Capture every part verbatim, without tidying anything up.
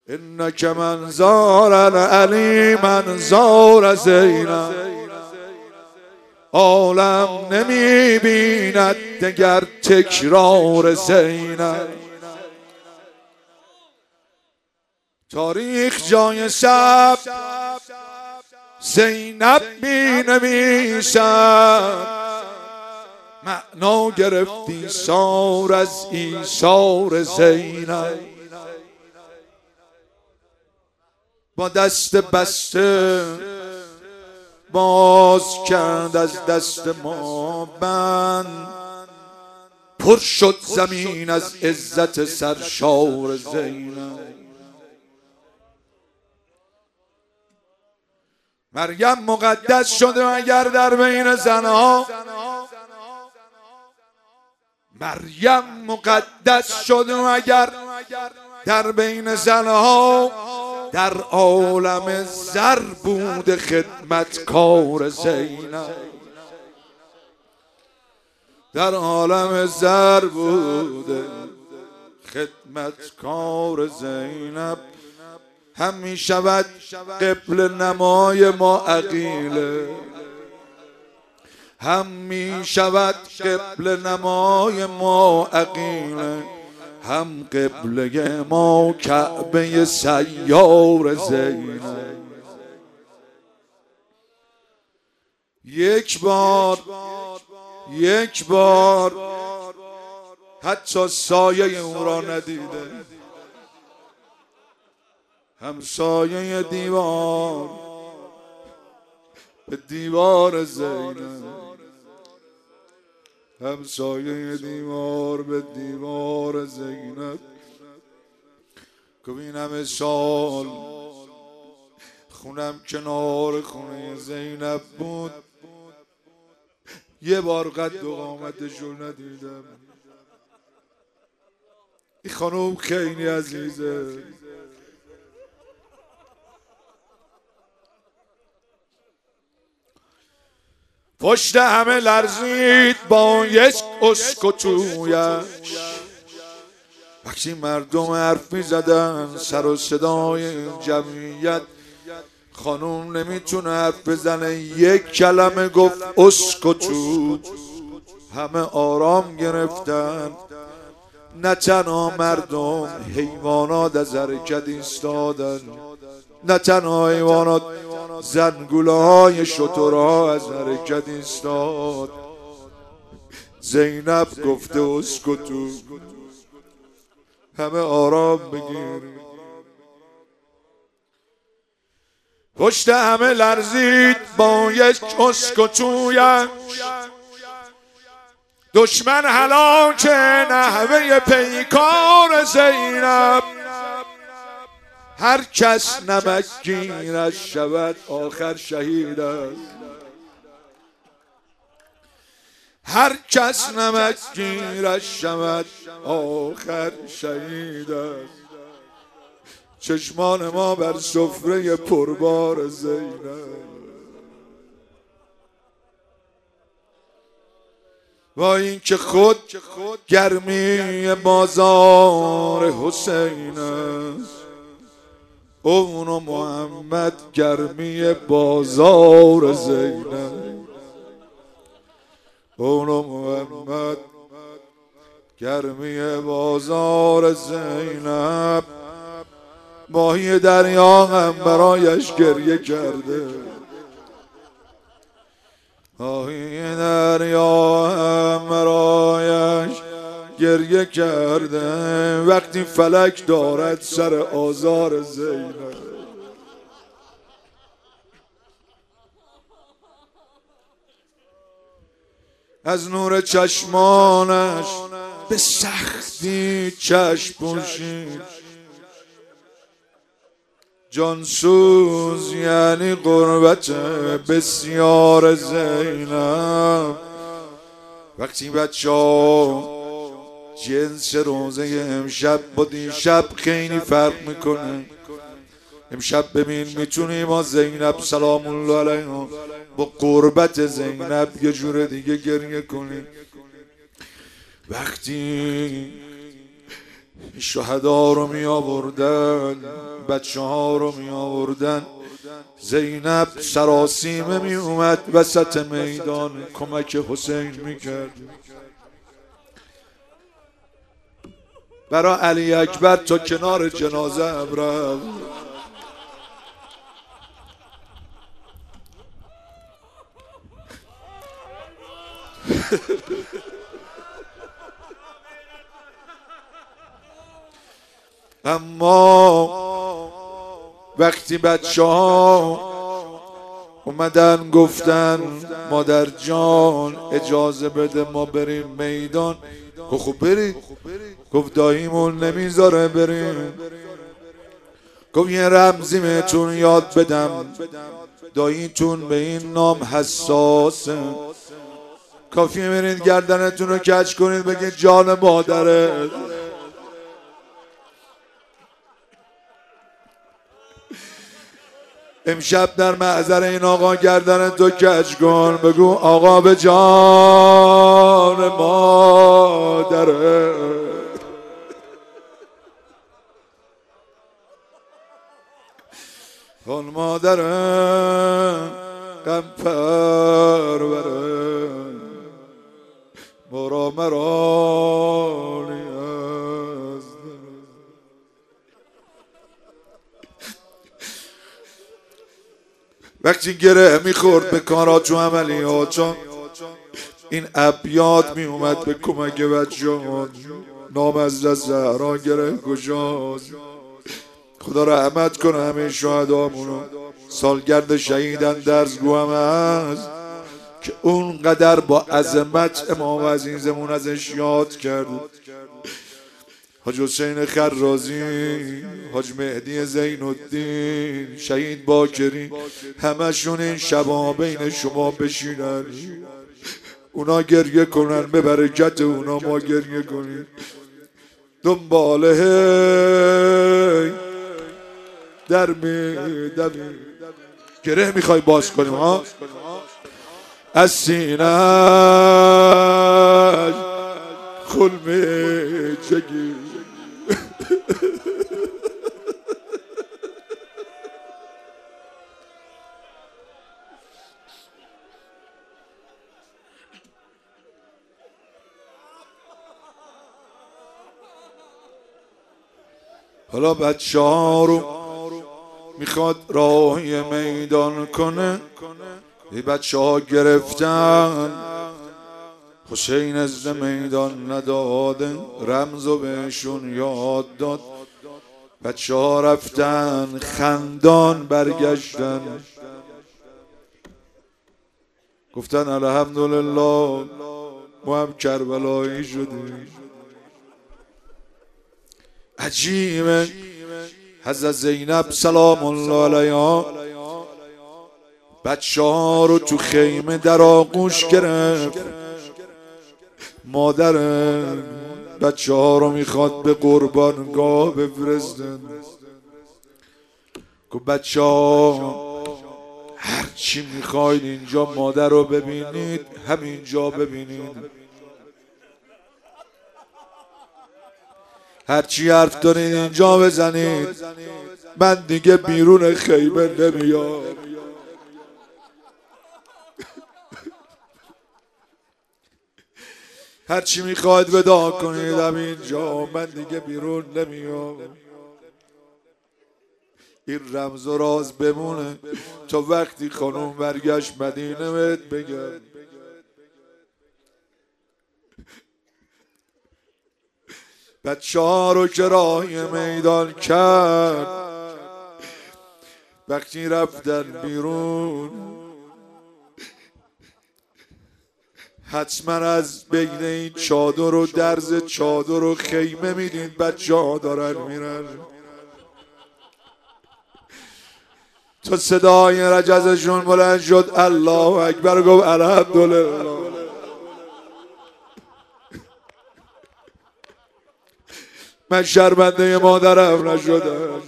انک من زار علی من زار زینب، عالم نمی بیند دگر تکرار زینب. تاریخ جای شب زینب می نویسد، معنا گرفتی سار از ایثار زینب. با دست بسته باز کرد از دست ما بند، پر شد زمین از عزت سرشار زینب. مریم مقدس شده اگر در بین زنها، مریم مقدس شده اگر در بین زنها، در عالم زر بود خدمتکار زینب. در عالم زر بود خدمتکار زینب. هم می شود قبل نمای ما عقیله، هم می شود قبل نمای ما عقیله، هم قبله ما کعبه سیار زینب. یک بار یک بار حتی سایه او را ندیده، هم سایه دیوار به دیوار زینب، هم سایه دیوار به دیوار زینب. که این همه سال خونم کنار خونه زینب بود، یه بار قد و قامتش رو ندیدم. این خانوم خیلی عزیزه، پشت همه لرزید با یک اسکوچویش. وقتی مردم حرف می زدن سر و صدای جمعیت، خانوم نمیتونه حرف بزنه، یک کلمه گفت اسکوچو. همه آرام گرفتن، نه تنها مردم، حیوانات از حرکت ایستادن، نه تنها حیوانات، زنگوله های شترها از حرکت ایستاد. زینب گفته اسکوتو، همه آرام بگیرید. پشت همه لرزید با یک اسکوچویش، دشمن هلاک نحوه پیکار زینب. هر کس نمکگیرش شود آخر شهید است، هر کس نمکگیرش شود آخر شهید است. چشمان ما بر سفره پربار زینب، با این که خود گرمی بازار حسین است، اون و محمد گرمی بازار زینب. اون و محمد گرمی بازار زینب. ماهی دریا هم برایش گریه کرده، ماهی دریا هم برایش گریه کرده، وقتی فلک دارد سر آزار زینب. از نور چشمانش به سختی چشم پوشید، جانسوز یعنی غربت بسیار زینب. وقتی بچه ها جنس روزه امشب با دیشب خیلی فرق میکنه. امشب ببین میتونی با زینب سلام الله علیها با قربت زینب یه جور دیگه گریه کنی. وقتی شهدا رو می آوردن، بچه ها رو می آوردن. زینب سراسیمه می اومد وسط میدان کمک حسین می کرد. برا علی اکبر تا کنار جنازه رفت. اما وقتی بچه ها اومدن گفتن مادر جان اجازه بده ما بریم میدان، گفت خب برید. گفت داییمون نمیذاره بریم. گفت یه رمزی بهتون یاد بدم، داییتون به این نام حساسه، کافیه برید گردنتون رو کج کنید بگید جان مادره. امشب در معذر این آقا گردن تو کج کن، بگو آقا به جان مادره. آن مادره غم پروره، مرا مرا نیاز. وقتی گره میخورد به کارات و عملیات، این ابیات میومد به کمک بچه‌ها. نام از زهرا گره کجاست؟ خدا رحمت کنه همه شهدامونو. سالگرد شهیدن درزگو هم هست که اونقدر با عظمت امام عزیزمون ازش یاد کرد. حاج حسین خرازی، حاج مهدی زین الدین، شهید باکری، همشون این شبا بین شما بشینن، اونا گریه کنن، به برکت اونا ما گریه کنیم. دنباله در میدمی گره میخوای باز کنیم ها، از سینه‌اش خل میچگی. حالا بچه ها رو میخواد راهی میدان کنه. ای بچه ها گرفتن حسین از میدان نداده، رمزو بهشون یاد داد. بچه ها رفتن خندان برگشتن، گفتن الحمدلله ما هم کربلایی شدیم. عجیبه حضرت زینب سلام الله علیها بچه ها رو تو خیمه در آغوش گرفت. مادر بچه ها رو میخواد به قربانگاه بفرستن. که بچه ها هرچی میخواید اینجا مادر رو ببینید همینجا ببینید، هرچی حرف دارید اینجا بزنید، من دیگه بیرون خیمه نمیام. هرچی میخواید ودا کنید همینجا، من دیگه بیرون نمیام. این رمز و راز بمونه تا وقتی خانوم برگشت مدینه بهت بگم. بچه ها رو که راهی میدان کرد، وقتی رفتن بیرون حتما از بین این چادر و درز چادر و خیمه میدین بچه ها دارن میرن. تا صدای رجزشون بلند شد الله اکبر، گفت الحمدلله. من شرمنده مادرم نشدم،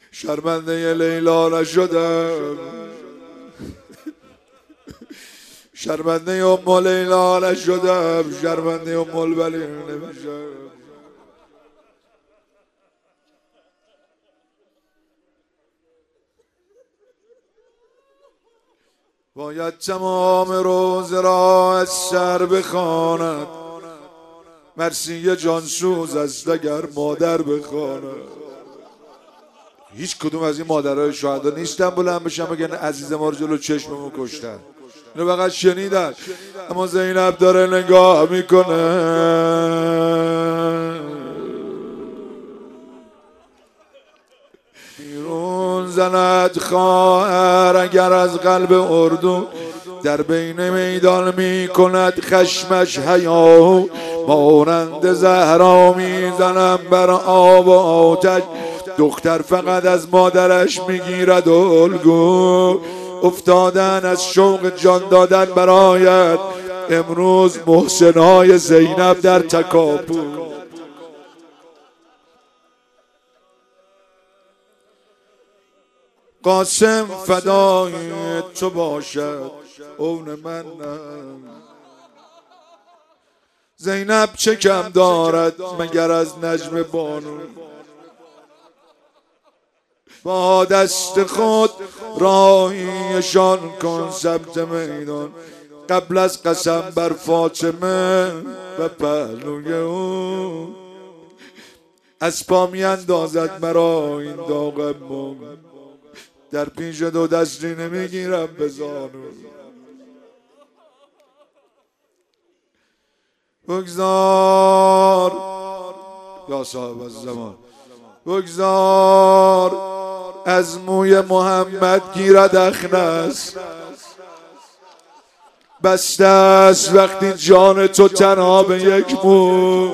شرمنده لیلا نشدم، شرمنده ام لیلا نشدم، شرمنده ام الولی نمیشم. باید تمام روز را از سر بخواند، مرسی جانسوز است اگر مادر بخواند. هیچ کدوم از این مادرهای شهدا نیستن بلند بشن بگن عزیز ما رو جلو چشممون کشتن. اینو فقط شنیدن، اما زینب داره نگاه میکنه. بیرون زند خواهر اگر از قلب اردو، در بین میدان میکند خشمش حیا. مانند زهرا میزنم بر آب و آتش، دختر فقط از مادرش میگیرد الگو. افتادن از شوق جان دادن برایت، امروز محسنای زینب در تکاپو. قاسم فدای تو باشد اون من نم. زینب چه کم دارد مگر از نجم بانو؟ با دست خود راهیشان کن سمت میدان، قبل از قسم بر فاطمه و پهلوی او. از پا میاندازد مرا این داغم، در پیش دو دستی نمیگیرم به زانو. بگذار یا صاحب الزمان، بگذار از موی محمد گیرد اخنس. بسته است وقتی جان تو تنها به یک مو.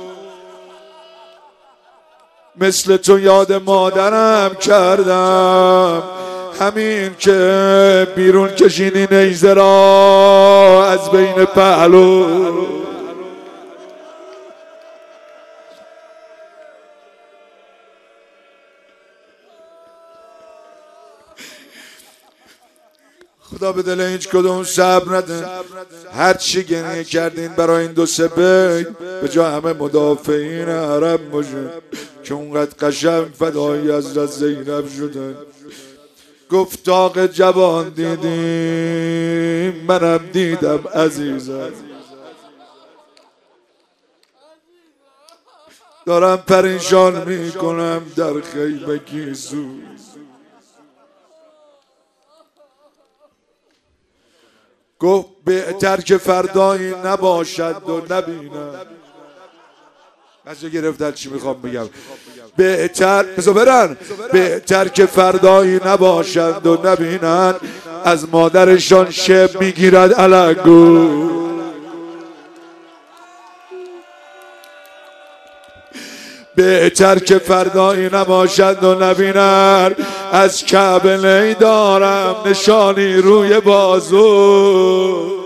مثل تو یاد مادرم کردم، همین که بیرون کشیدی نیزه را از بین پهلو. خدا به دل هیچ کدوم صبر نده. هر چی گریه کردین برای این دو سه بیت، به جا همه مدافعین عرب باشه که اونقدر قشنگ فدایی حضرت زینب شدن. گفت طاق جوان دیدیم، منم دیدم عزیزم. دارم پریشان میکنم در خیمه گیسو. گفت بهتر که فردایی نباشد و نبینم. از گرفتن چی میخوام بگم؟ بهتر بذار برن. بهتر که فردایی نباشد و نبینن، از مادرشان شب میگیرد علگو. بهتر که فردایی نباشد و نبینن، از کعبه دارم نشانی روی بازو.